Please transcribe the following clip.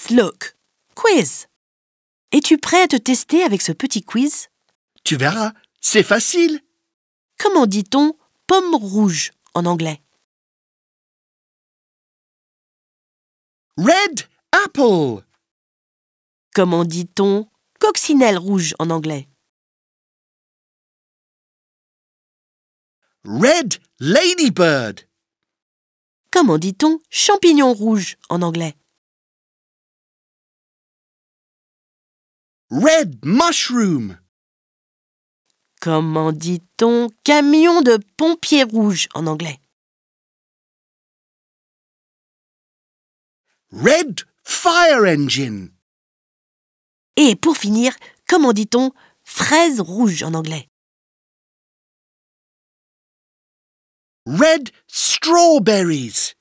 Let's look. Quiz. Es-tu prêt à te tester avec ce petit quiz? Tu verras, c'est facile. Comment dit-on pomme rouge en anglais? Red apple. Comment dit-on coccinelle rouge en anglais? Red ladybird. Comment dit-on champignon rouge en anglais? Red mushroom. Comment dit-on camion de pompiers rouge en anglais? Red fire engine. Et pour finir, comment dit-on fraise rouge en anglais? Red strawberries.